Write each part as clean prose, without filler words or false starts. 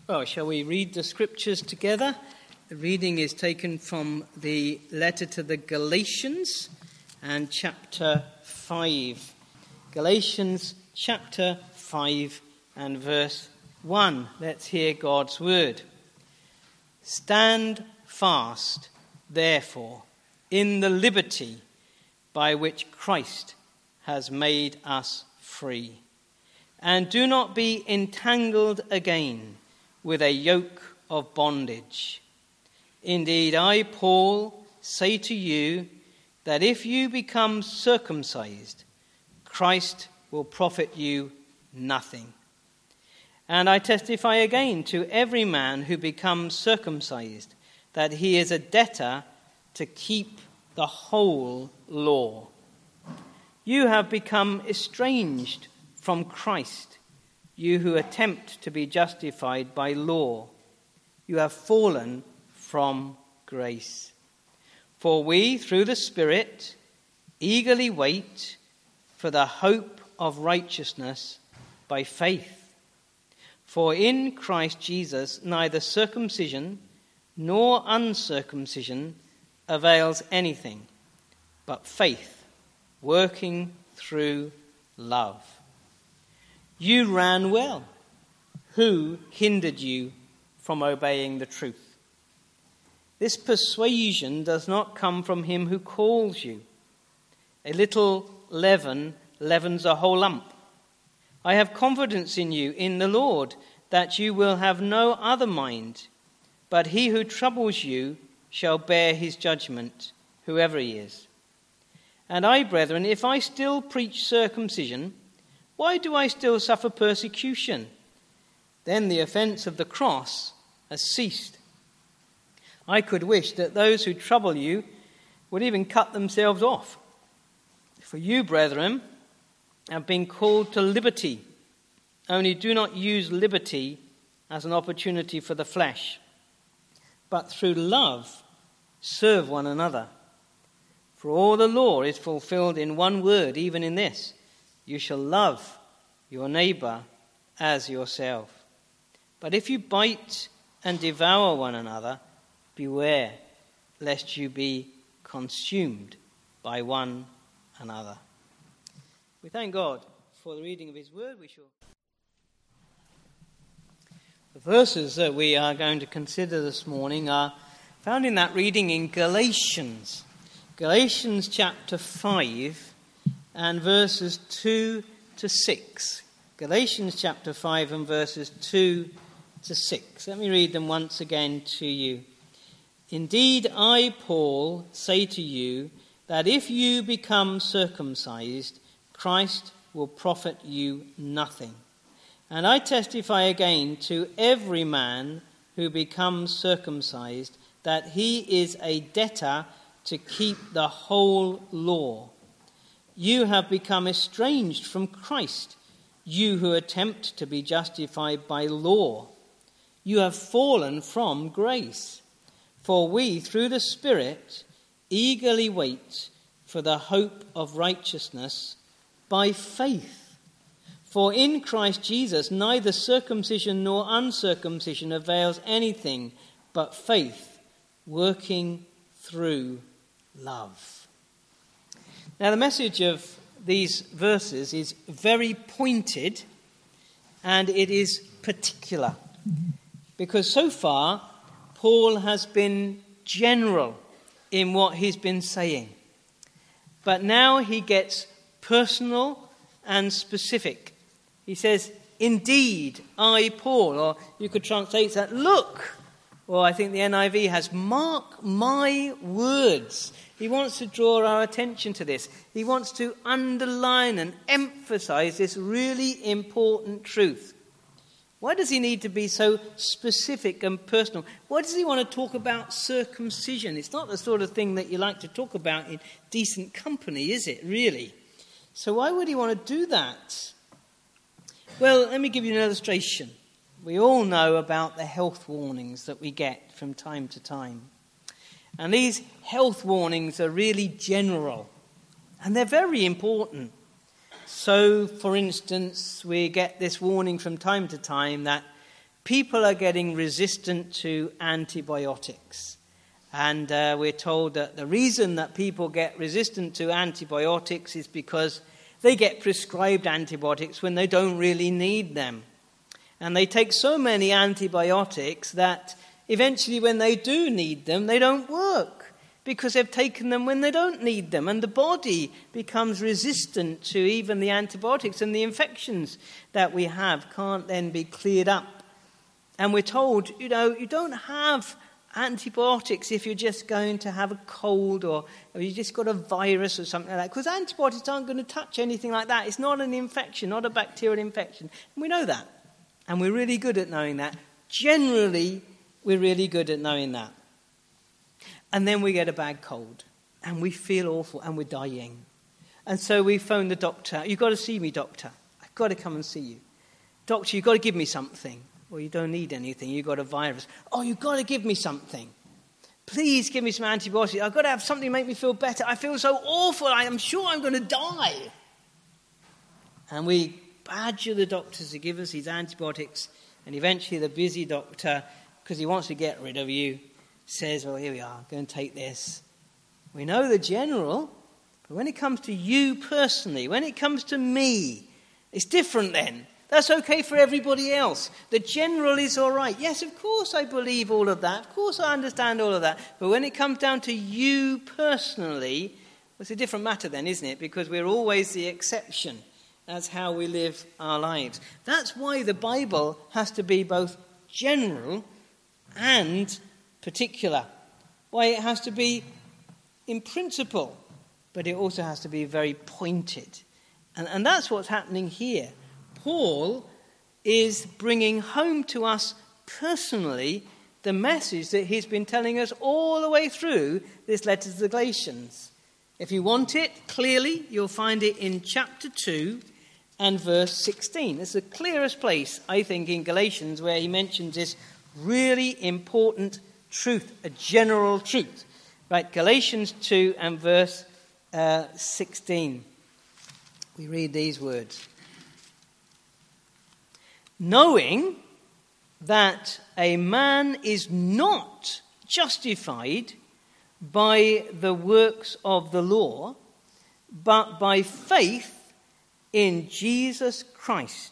Well, shall we read the scriptures together? The reading is taken from the letter to the Galatians and chapter 5. Galatians chapter 5 and verse 1. Let's hear God's word. Stand fast, therefore, in the liberty by which Christ has made us free. And do not be entangled again with a yoke of bondage. Indeed, I, Paul, say to you that if you become circumcised, Christ will profit you nothing. And I testify again to every man who becomes circumcised that he is a debtor to keep the whole law. You have become estranged from Christ, you who attempt to be justified by law. You have fallen from grace. For we, through the Spirit, eagerly wait for the hope of righteousness by faith. For in Christ Jesus neither circumcision nor uncircumcision avails anything, but faith working through love. You ran well. Who hindered you from obeying the truth? This persuasion does not come from him who calls you. A little leaven leavens a whole lump. I have confidence in you, in the Lord, that you will have no other mind, but he who troubles you shall bear his judgment, whoever he is. And I, brethren, if I still preach circumcision, why do I still suffer persecution? Then the offense of the cross has ceased. I could wish that those who trouble you would even cut themselves off. For you, brethren, have been called to liberty. Only do not use liberty as an opportunity for the flesh, but through love serve one another. For all the law is fulfilled in one word, even in this: you shall love your neighbor as yourself. But if you bite and devour one another, beware lest you be consumed by one another. We thank God for the reading of his word. The verses that we are going to consider this morning are found in that reading in Galatians. Galatians chapter 5 and verses 2 to 6. Galatians chapter 5 and verses 2 to 6. Let me read them once again to you. Indeed, I, Paul, say to you that if you become circumcised, Christ will profit you nothing. And I testify again to every man who becomes circumcised that he is a debtor to keep the whole law. You have become estranged from Christ, you who attempt to be justified by law. You have fallen from grace. For we, through the Spirit, eagerly wait for the hope of righteousness by faith. For in Christ Jesus neither circumcision nor uncircumcision avails anything, but faith working through love. Now, the message of these verses is very pointed and it is particular, because so far Paul has been general in what he's been saying, but now he gets personal and specific. He says, indeed, I, Paul, or you could translate that, look, or I think the NIV has, mark my words. He wants to draw our attention to this. He wants to underline and emphasize this really important truth. Why does he need to be so specific and personal? Why does he want to talk about circumcision? It's not the sort of thing that you like to talk about in decent company, is it, really? So why would he want to do that? Well, let me give you an illustration. We all know about the health warnings that we get from time to time. And these health warnings are really general, and they're very important. So, for instance, we get this warning from time to time that people are getting resistant to antibiotics. And we're told that the reason that people get resistant to antibiotics is because they get prescribed antibiotics when they don't really need them. And they take so many antibiotics that eventually when they do need them, they don't work because they've taken them when they don't need them. And the body becomes resistant to even the antibiotics, and the infections that we have can't then be cleared up. And we're told, you don't have antibiotics if you're just going to have a cold or you just got a virus or something like that, because antibiotics aren't going to touch anything like that. It's not an infection, not a bacterial infection. And we know that. And we're really good at knowing that. Generally, we're really good at knowing that. And then we get a bad cold, and we feel awful, and we're dying. And so we phone the doctor. You've got to see me, doctor. I've got to come and see you. Doctor, you've got to give me something. Well, you don't need anything. You've got a virus. Oh, you've got to give me something. Please give me some antibiotics. I've got to have something to make me feel better. I feel so awful. I am sure I'm going to die. And we badger the doctors to give us these antibiotics. And eventually the busy doctor, because he wants to get rid of you, says, well, here we are. Go and take this. We know the general, but when it comes to you personally, when it comes to me, it's different then. That's okay for everybody else. The general is all right. Yes, of course I believe all of that. Of course I understand all of that. But when it comes down to you personally, it's a different matter then, isn't it? Because we're always the exception. That's how we live our lives. That's why the Bible has to be both general and particular. Why it has to be in principle, but it also has to be very pointed. And that's what's happening here. Paul is bringing home to us personally the message that he's been telling us all the way through this letter to the Galatians. If you want it, clearly, you'll find it in chapter 2 and verse 16. It's the clearest place, I think, in Galatians where he mentions this really important truth, a general truth. Right, Galatians 2 and verse 16. We read these words. Knowing that a man is not justified by the works of the law, but by faith in Jesus Christ.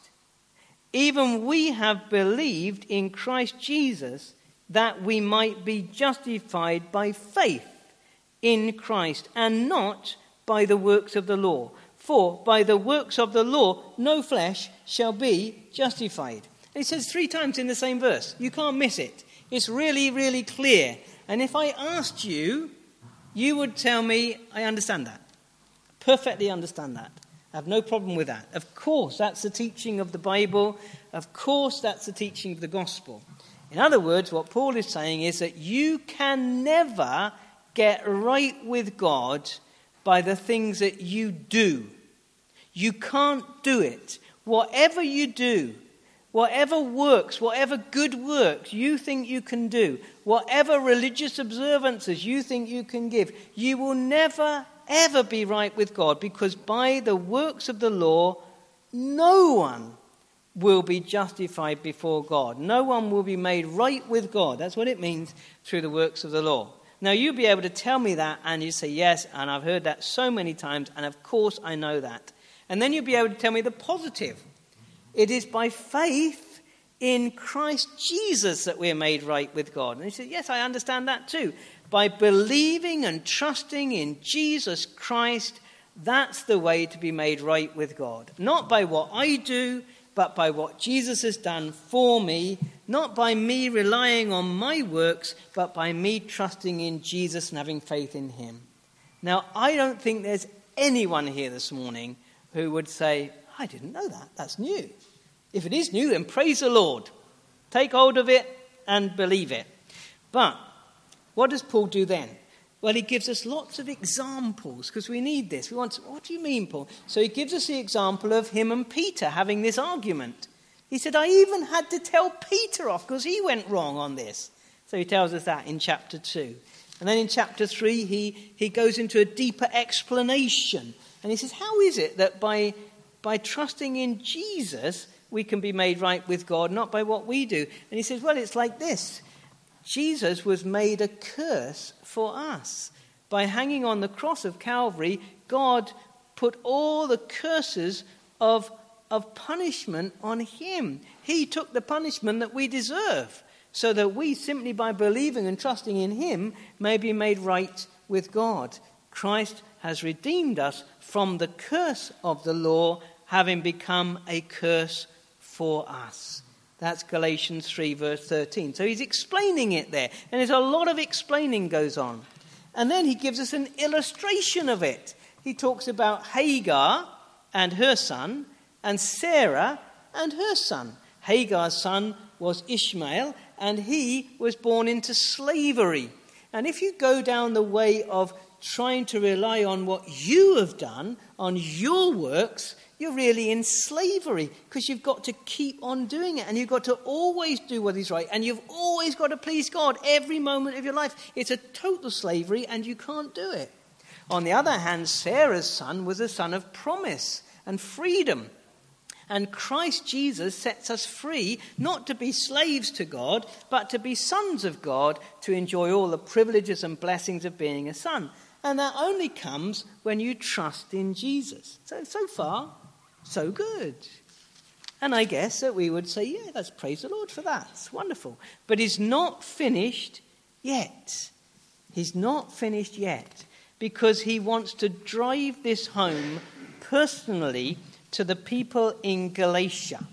Even we have believed in Christ Jesus that we might be justified by faith in Christ and not by the works of the law. For by the works of the law, no flesh shall be justified. And it says 3 times in the same verse. You can't miss it. It's really, really clear. And if I asked you, you would tell me, I understand that. Perfectly understand that. I have no problem with that. Of course, that's the teaching of the Bible. Of course, that's the teaching of the gospel. In other words, what Paul is saying is that you can never get right with God by the things that you do. You can't do it. Whatever you do, whatever works, whatever good works you think you can do, whatever religious observances you think you can give, you will never, ever be right with God, because by the works of the law, no one will be justified before God. No one will be made right with God. That's what it means through the works of the law. Now, you'll be able to tell me that, and you say, yes, and I've heard that so many times, and of course I know that. And then you'll be able to tell me the positive. It is by faith in Christ Jesus that we're made right with God. And you say, yes, I understand that too. By believing and trusting in Jesus Christ, that's the way to be made right with God. Not by what I do, but by what Jesus has done for me, not by me relying on my works, but by me trusting in Jesus and having faith in him. Now, I don't think there's anyone here this morning who would say, I didn't know that. That's new. If it is new, then praise the Lord. Take hold of it and believe it. But what does Paul do then? Well, he gives us lots of examples because we need this. We want to, what do you mean, Paul? So he gives us the example of him and Peter having this argument. He said, I even had to tell Peter off because he went wrong on this. So he tells us that in chapter 2. And then in chapter 3, he goes into a deeper explanation. And he says, how is it that by trusting in Jesus, we can be made right with God, not by what we do. And he says, well, it's like this. Jesus was made a curse for us. By hanging on the cross of Calvary, God put all the curses of punishment on him. He took the punishment that we deserve, so that we, simply by believing and trusting in him, may be made right with God. Christ has redeemed us from the curse of the law, having become a curse for us. That's Galatians 3 verse 13. So he's explaining it there. And there's a lot of explaining goes on. And then he gives us an illustration of it. He talks about Hagar and her son, and Sarah and her son. Hagar's son was Ishmael, and he was born into slavery. And if you go down the way of trying to rely on what you have done, on your works, you're really in slavery, because you've got to keep on doing it, and you've got to always do what is right, and you've always got to please God every moment of your life. It's a total slavery, and you can't do it. On the other hand, Sarah's son was a son of promise and freedom. And Christ Jesus sets us free, not to be slaves to God, but to be sons of God, to enjoy all the privileges and blessings of being a son. And that only comes when you trust in Jesus. So far, so good. And I guess that we would say, yeah, let's praise the Lord for that. It's wonderful. But he's not finished yet. He's not finished yet, because he wants to drive this home personally to the people in Galatia.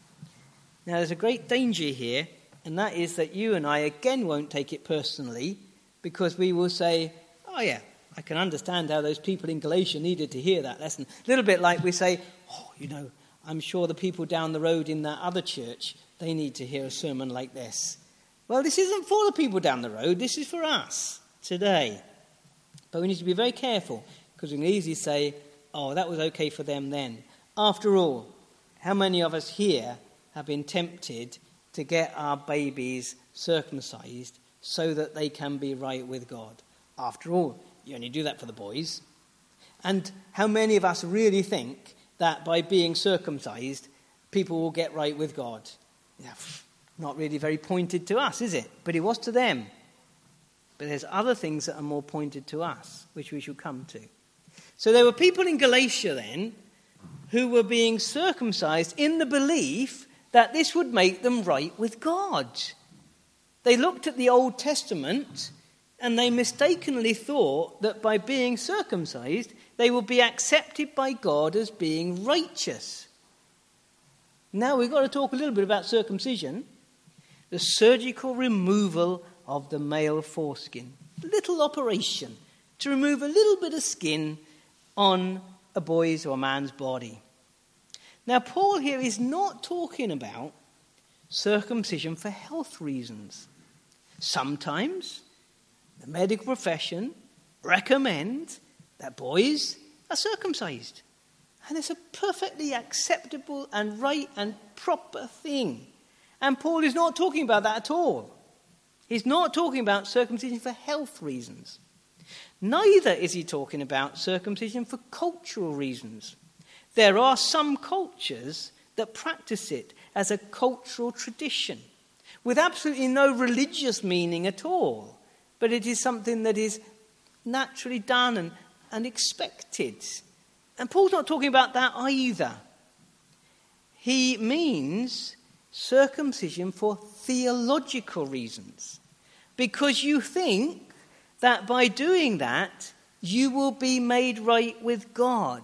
Now, there's a great danger here, and that is that you and I again won't take it personally, because we will say, oh yeah, I can understand how those people in Galatia needed to hear that lesson. A little bit like we say, oh, I'm sure the people down the road in that other church, they need to hear a sermon like this. Well, this isn't for the people down the road, this is for us today. But we need to be very careful, because we can easily say, oh, that was okay for them then. After all, how many of us here have been tempted to get our babies circumcised so that they can be right with God? After all, you only do that for the boys. And how many of us really think that by being circumcised, people will get right with God? Yeah, not really very pointed to us, is it? But it was to them. But there's other things that are more pointed to us, which we shall come to. So there were people in Galatia then who were being circumcised in the belief that this would make them right with God. They looked at the Old Testament and they mistakenly thought that by being circumcised, they would be accepted by God as being righteous. Now we've got to talk a little bit about circumcision, the surgical removal of the male foreskin. A little operation to remove a little bit of skin on a boy's or a man's body. Now, Paul here is not talking about circumcision for health reasons. Sometimes the medical profession recommends that boys are circumcised. And it's a perfectly acceptable and right and proper thing. And Paul is not talking about that at all. He's not talking about circumcision for health reasons. Neither is he talking about circumcision for cultural reasons. There are some cultures that practice it as a cultural tradition, with absolutely no religious meaning at all. But it is something that is naturally done and expected. And Paul's not talking about that either. He means circumcision for theological reasons, because you think that by doing that, you will be made right with God.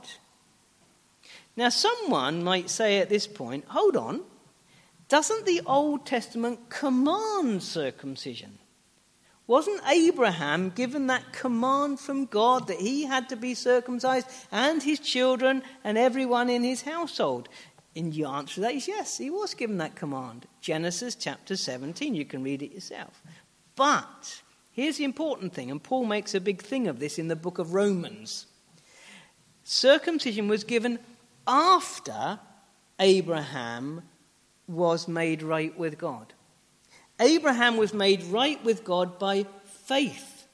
Now, someone might say at this point, hold on, doesn't the Old Testament command circumcision? Wasn't Abraham given that command from God that he had to be circumcised, and his children and everyone in his household? And the answer to that is yes, he was given that command. Genesis chapter 17, you can read it yourself. But here's the important thing, and Paul makes a big thing of this in the book of Romans. Circumcision was given after Abraham was made right with God. Abraham was made right with God by faith.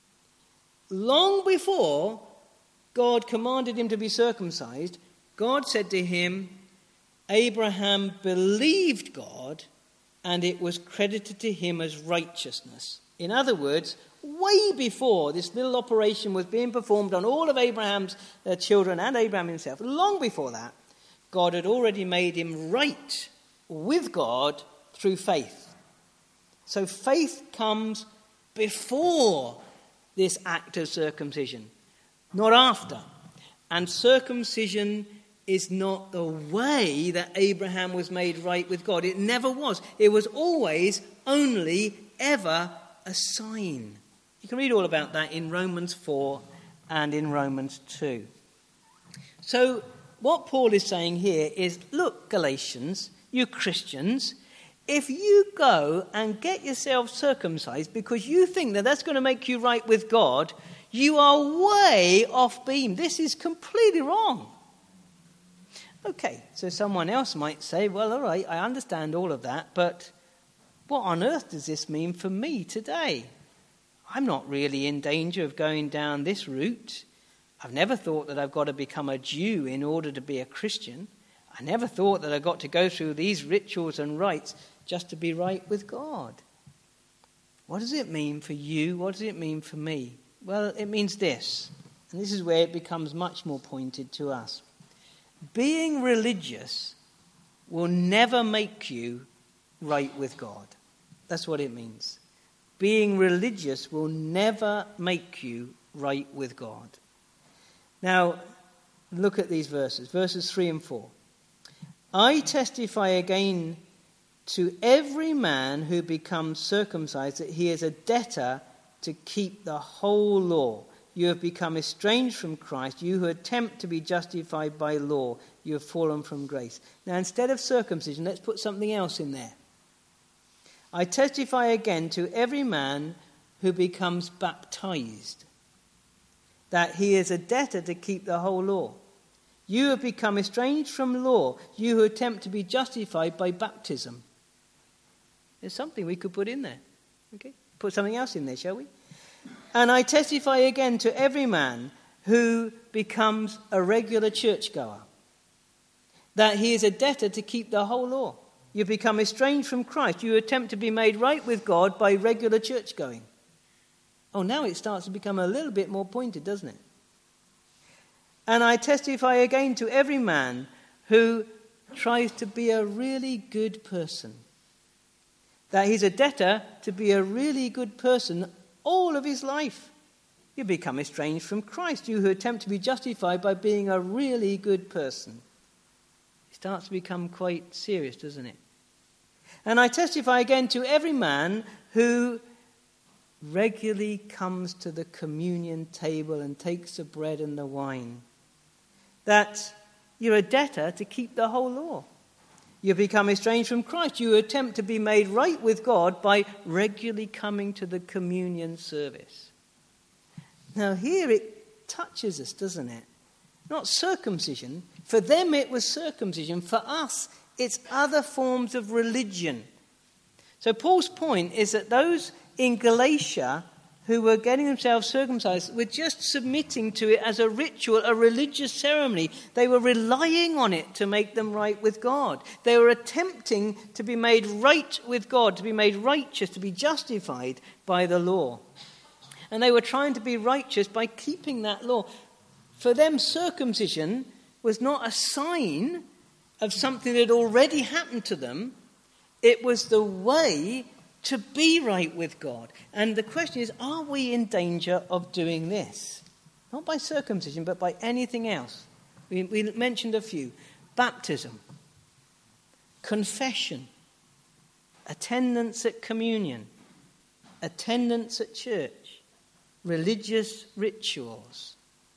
Long before God commanded him to be circumcised, God said to him, Abraham believed God, and it was credited to him as righteousness. In other words, way before this little operation was being performed on all of Abraham's children and Abraham himself, long before that, God had already made him right with God through faith. So faith comes before this act of circumcision, not after. And circumcision is not the way that Abraham was made right with God. It never was. It was always, only, ever a sign. You can read all about that in Romans 4 and in Romans 2. So what Paul is saying here is, look, Galatians, you Christians, if you go and get yourself circumcised because you think that that's going to make you right with God, you are way off beam. This is completely wrong. Okay, so someone else might say, well, all right, I understand all of that, but what on earth does this mean for me today? I'm not really in danger of going down this route. I've never thought that I've got to become a Jew in order to be a Christian. I never thought that I've got to go through these rituals and rites just to be right with God. What does it mean for you? What does it mean for me? Well, it means this, and this is where it becomes much more pointed to us. Being religious will never make you right with God. That's what it means. Being religious will never make you right with God. Now, look at these verses 3 and 4. I testify again to every man who becomes circumcised that he is a debtor to keep the whole law. You have become estranged from Christ. You who attempt to be justified by law, you have fallen from grace. Now, instead of circumcision, let's put something else in there. I testify again to every man who becomes baptized that he is a debtor to keep the whole law. You have become estranged from law, you who attempt to be justified by baptism. There's something we could put in there. Okay, put something else in there, shall we? And I testify again to every man who becomes a regular churchgoer that he is a debtor to keep the whole law. You become estranged from Christ. You attempt to be made right with God by regular church going. Oh, now it starts to become a little bit more pointed, doesn't it? And I testify again to every man who tries to be a really good person, that he's a debtor to be a really good person all of his life. You become estranged from Christ, you who attempt to be justified by being a really good person. It starts to become quite serious, doesn't it? And I testify again to every man who regularly comes to the communion table and takes the bread and the wine, that you're a debtor to keep the whole law. You become estranged from Christ. You attempt to be made right with God by regularly coming to the communion service. Now here it touches us, doesn't it? Not circumcision. For them it was circumcision. For us it's other forms of religion. So Paul's point is that those in Galatia who were getting themselves circumcised were just submitting to it as a ritual, a religious ceremony. They were relying on it to make them right with God. They were attempting to be made right with God, to be made righteous, to be justified by the law. And they were trying to be righteous by keeping that law. For them, circumcision was not a sign of something that had already happened to them. It was the way to be right with God. And the question is, are we in danger of doing this? Not by circumcision, but by anything else. We mentioned a few. Baptism, confession, attendance at communion, attendance at church, religious rituals.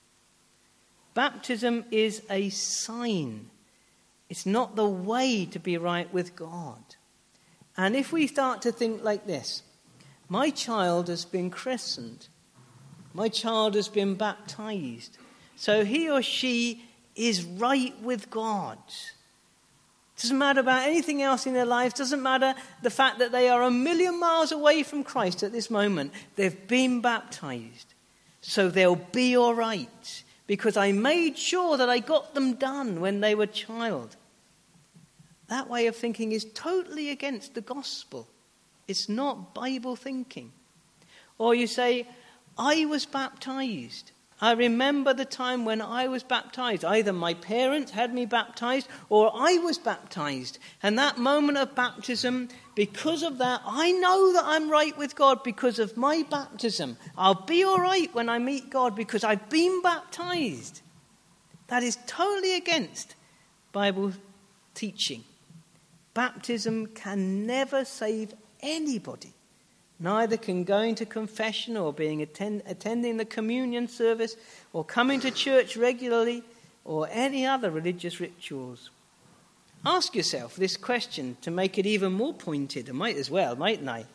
Baptism is a sign. It's not the way to be right with God. And if we start to think like this, my child has been christened, my child has been baptized, so he or she is right with God. Doesn't matter about anything else in their lives, doesn't matter the fact that they are 1,000,000 miles away from Christ at this moment. They've been baptized, so they'll be all right, because I made sure that I got them done when they were a child. That way of thinking is totally against the gospel. It's not Bible thinking. Or you say, I was baptized. I remember the time when I was baptized. Either my parents had me baptized or I was baptized. And that moment of baptism, because of that, I know that I'm right with God because of my baptism. I'll be all right when I meet God because I've been baptized. That is totally against Bible teaching. Baptism can never save anybody. Neither can going to confession or attending the communion service or coming to church regularly or any other religious rituals. Ask yourself this question to make it even more pointed. I might as well, mightn't I?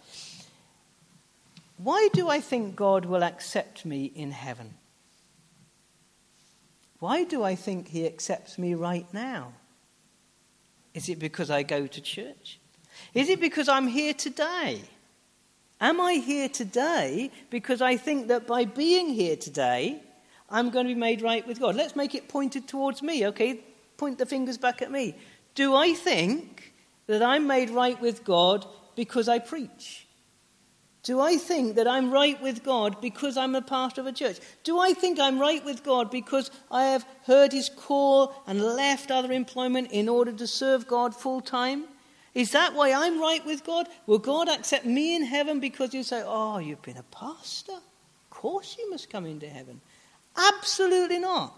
Why do I think God will accept me in heaven? Why do I think he accepts me right now? Is it because I go to church? Is it because I'm here today? Am I here today because I think that by being here today, I'm going to be made right with God? Let's make it pointed towards me, okay? Point the fingers back at me. Do I think that I'm made right with God because I preach? Do I think that I'm right with God because I'm a pastor of a church? Do I think I'm right with God because I have heard his call and left other employment in order to serve God full time? Is that why I'm right with God? Will God accept me in heaven because you say, oh, you've been a pastor? Of course you must come into heaven. Absolutely not.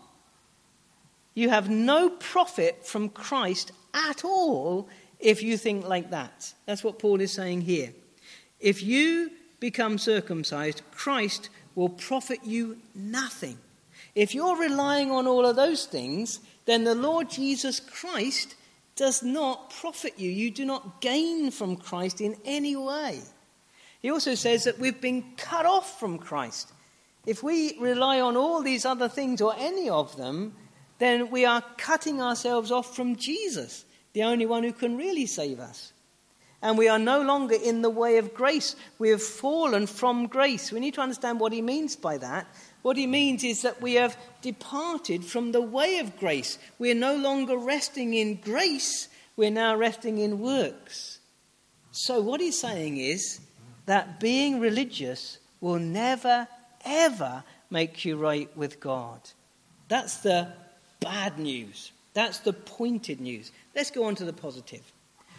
You have no profit from Christ at all if you think like that. That's what Paul is saying here. If you become circumcised, Christ will profit you nothing. If you're relying on all of those things, then the Lord Jesus Christ does not profit you. You do not gain from Christ in any way. He also says that we've been cut off from Christ. If we rely on all these other things or any of them, then we are cutting ourselves off from Jesus, the only one who can really save us. And we are no longer in the way of grace. We have fallen from grace. We need to understand what he means by that. What he means is that we have departed from the way of grace. We are no longer resting in grace. We're now resting in works. So what he's saying is that being religious will never, ever make you right with God. That's the bad news. That's the pointed news. Let's go on to the positive.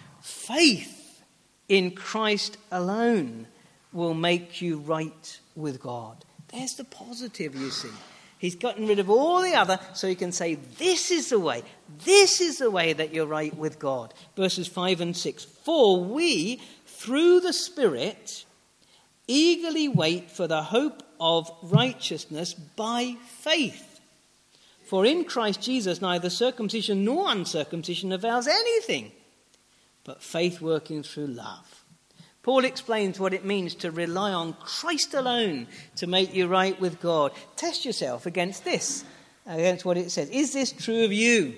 Faith in Christ alone will make you right with God. There's the positive, you see. He's gotten rid of all the other so he can say, this is the way. This is the way that you're right with God. Verses 5 and 6. For we, through the Spirit, eagerly wait for the hope of righteousness by faith. For in Christ Jesus neither circumcision nor uncircumcision avails anything, but faith working through love. Paul explains what it means to rely on Christ alone to make you right with God. Test yourself against this, against what it says. Is this true of you?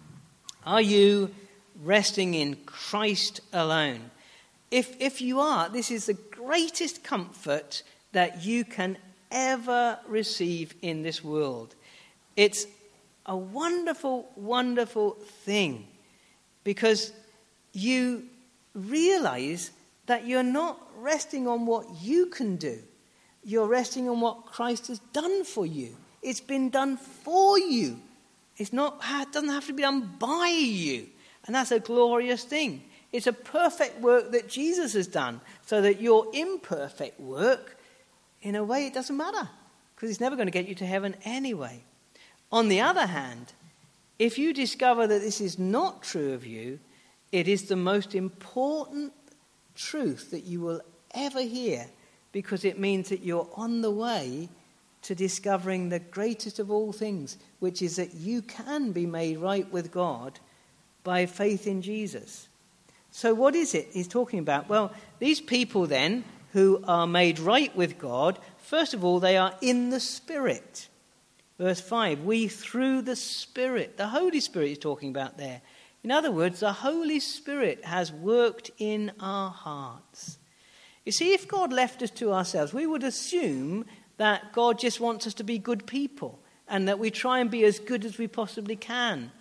Are you resting in Christ alone? If you are, this is the greatest comfort that you can ever receive in this world. It's a wonderful, wonderful thing because you realize that you're not resting on what you can do. You're resting on what Christ has done for you. It's been done for you. It doesn't have to be done by you. And that's a glorious thing. It's a perfect work that Jesus has done, so that your imperfect work, in a way, it doesn't matter, because it's never going to get you to heaven anyway. On the other hand, if you discover that this is not true of you, it is the most important truth that you will ever hear, because it means that you're on the way to discovering the greatest of all things, which is that you can be made right with God by faith in Jesus. So what is it he's talking about? Well, these people then who are made right with God, first of all, they are in the Spirit. Verse 5, we through the Spirit, the Holy Spirit he's talking about there. In other words, the Holy Spirit has worked in our hearts. You see, if God left us to ourselves, we would assume that God just wants us to be good people and that we try and be as good as we possibly can.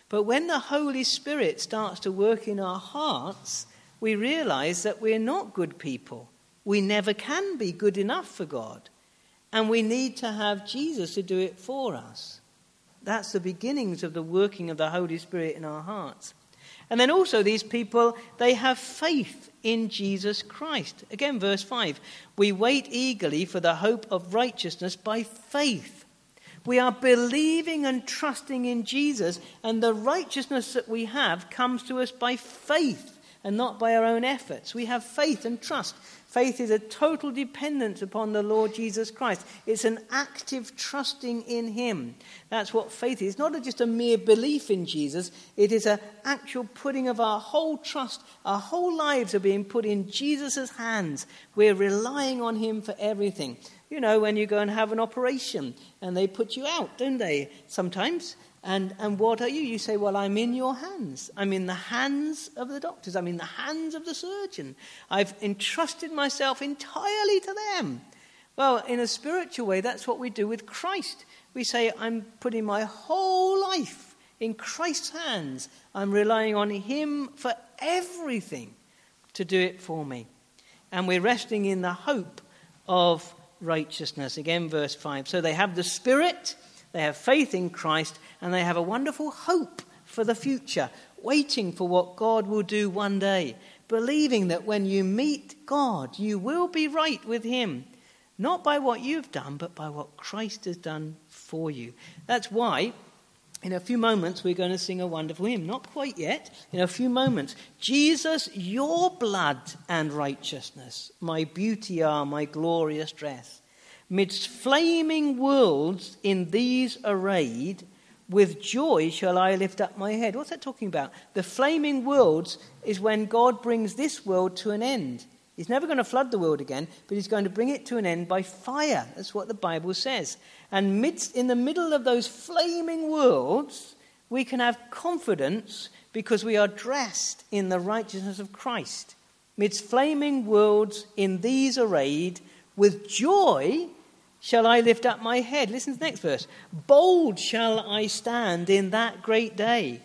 But when the Holy Spirit starts to work in our hearts, we realize that we're not good people. We never can be good enough for God. And we need to have Jesus to do it for us. That's the beginnings of the working of the Holy Spirit in our hearts. And then also these people, they have faith in Jesus Christ. Again, verse 5. We wait eagerly for the hope of righteousness by faith. We are believing and trusting in Jesus, and the righteousness that we have comes to us by faith and not by our own efforts. We have faith and trust. Faith is a total dependence upon the Lord Jesus Christ. It's an active trusting in him. That's what faith is. It's not just a mere belief in Jesus. It is an actual putting of our whole trust. Our whole lives are being put in Jesus' hands. We're relying on him for everything. You know, when you go and have an operation and they put you out, don't they, sometimes? And what are you? You say, well, I'm in your hands. I'm in the hands of the doctors. I'm in the hands of the surgeon. I've entrusted myself entirely to them. Well, in a spiritual way, that's what we do with Christ. We say, I'm putting my whole life in Christ's hands. I'm relying on him for everything to do it for me. And we're resting in the hope of righteousness. Again, verse 5. So they have the Spirit, they have faith in Christ, and they have a wonderful hope for the future, waiting for what God will do one day, believing that when you meet God, you will be right with him, not by what you've done, but by what Christ has done for you. That's why in a few moments we're going to sing a wonderful hymn. Not quite yet. In a few moments. Jesus, your blood and righteousness, my beauty are, my glorious dress. Midst flaming worlds in these arrayed, with joy shall I lift up my head. What's that talking about? The flaming worlds is when God brings this world to an end. He's never going to flood the world again, but he's going to bring it to an end by fire. That's what the Bible says. And in the middle of those flaming worlds, we can have confidence because we are dressed in the righteousness of Christ. Midst flaming worlds in these arrayed, with joy shall I lift up my head. Listen to the next verse. Bold shall I stand in that great day,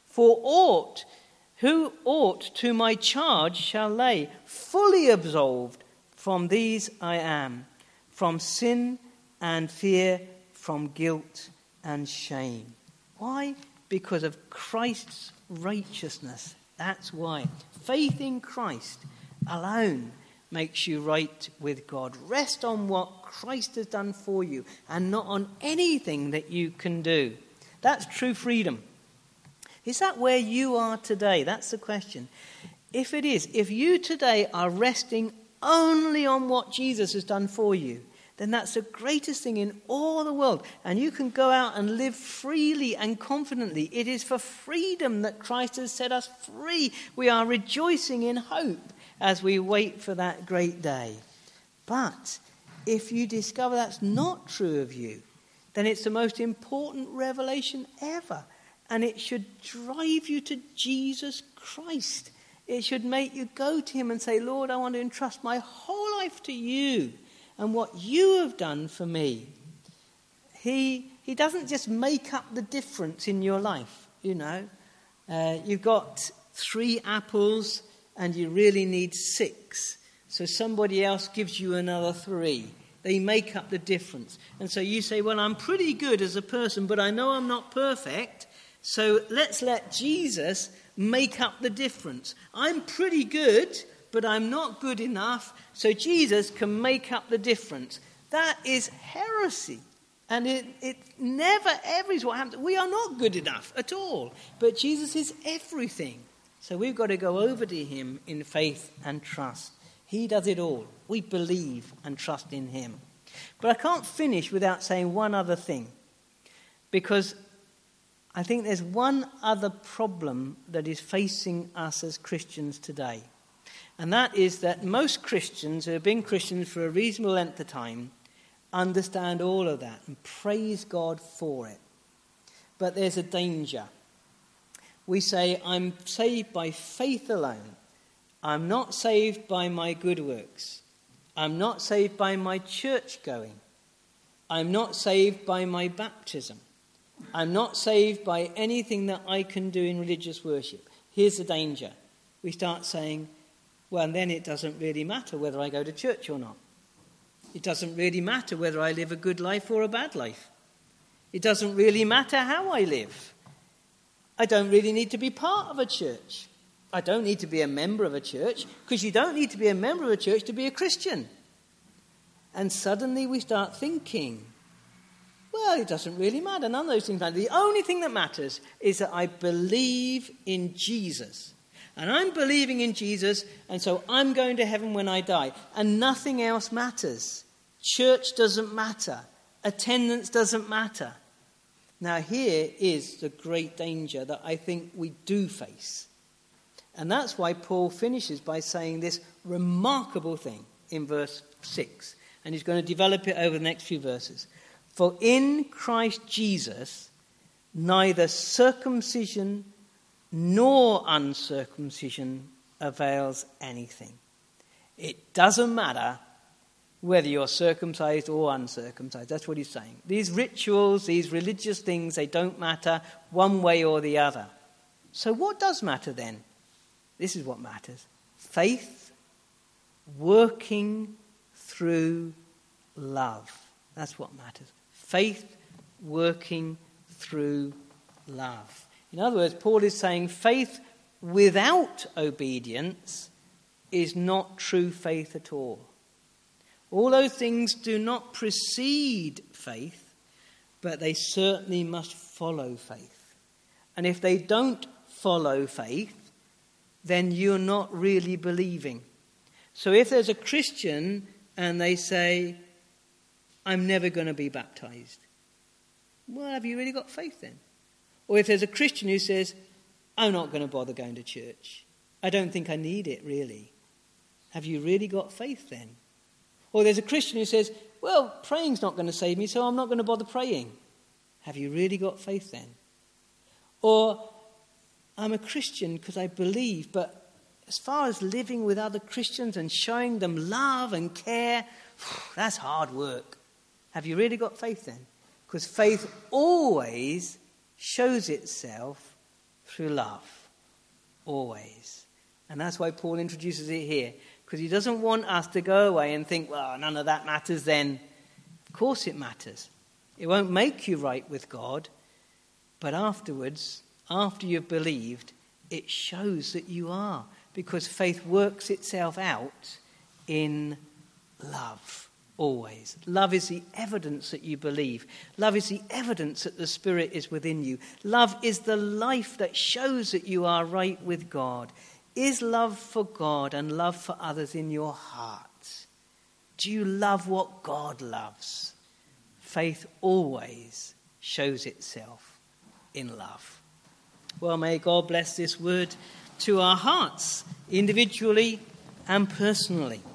for who ought to my charge shall lay, fully absolved from these I am, from sin and fear, from guilt and shame. Why? Because of Christ's righteousness. That's why. Faith in Christ alone makes you right with God. Rest on what Christ has done for you and not on anything that you can do. That's true freedom. Is that where you are today? That's the question. If it is, if you today are resting only on what Jesus has done for you, then that's the greatest thing in all the world. And you can go out and live freely and confidently. It is for freedom that Christ has set us free. We are rejoicing in hope as we wait for that great day. But if you discover that's not true of you, then it's the most important revelation ever. And it should drive you to Jesus Christ. It should make you go to him and say, Lord, I want to entrust my whole life to you and what you have done for me. He doesn't just make up the difference in your life, you know. You've got 3 apples and you really need 6. So somebody else gives you another 3. They make up the difference. And so you say, well, I'm pretty good as a person, but I know I'm not perfect. So let's let Jesus make up the difference. I'm pretty good, but I'm not good enough, so Jesus can make up the difference. That is heresy. And it never ever is what happens. We are not good enough at all, but Jesus is everything. So we've got to go over to him in faith and trust. He does it all. We believe and trust in him. But I can't finish without saying one other thing, because I think there's one other problem that is facing us as Christians today. And that is that most Christians who have been Christians for a reasonable length of time understand all of that and praise God for it. But there's a danger. We say, I'm saved by faith alone. I'm not saved by my good works. I'm not saved by my church going. I'm not saved by my baptism. I'm not saved by anything that I can do in religious worship. Here's the danger. We start saying, well, then it doesn't really matter whether I go to church or not. It doesn't really matter whether I live a good life or a bad life. It doesn't really matter how I live. I don't really need to be part of a church. I don't need to be a member of a church, because you don't need to be a member of a church to be a Christian. And suddenly we start thinking, well, it doesn't really matter. None of those things matter. The only thing that matters is that I believe in Jesus. And I'm believing in Jesus, and so I'm going to heaven when I die. And nothing else matters. Church doesn't matter. Attendance doesn't matter. Now, here is the great danger that I think we do face. And that's why Paul finishes by saying this remarkable thing in verse 6. And he's going to develop it over the next few verses. For in Christ Jesus, neither circumcision nor uncircumcision avails anything. It doesn't matter whether you're circumcised or uncircumcised. That's what he's saying. These rituals, these religious things, they don't matter one way or the other. So what does matter then? This is what matters. Faith working through love. That's what matters. Faith working through love. In other words, Paul is saying faith without obedience is not true faith at all. All those things do not precede faith, but they certainly must follow faith. And if they don't follow faith, then you're not really believing. So if there's a Christian and they say, I'm never going to be baptized, well, have you really got faith then? Or if there's a Christian who says, I'm not going to bother going to church, I don't think I need it really, have you really got faith then? Or there's a Christian who says, well, praying's not going to save me, so I'm not going to bother praying. Have you really got faith then? Or I'm a Christian because I believe, but as far as living with other Christians and showing them love and care, that's hard work. Have you really got faith then? Because faith always shows itself through love. Always. And that's why Paul introduces it here. Because he doesn't want us to go away and think, well, none of that matters then. Of course it matters. It won't make you right with God. But afterwards, after you've believed, it shows that you are. Because faith works itself out in love. Always. Love is the evidence that you believe. Love is the evidence that the Spirit is within you. Love is the life that shows that you are right with God. Is love for God and love for others in your heart? Do you love what God loves? Faith always shows itself in love. Well, may God bless this word to our hearts, individually and personally.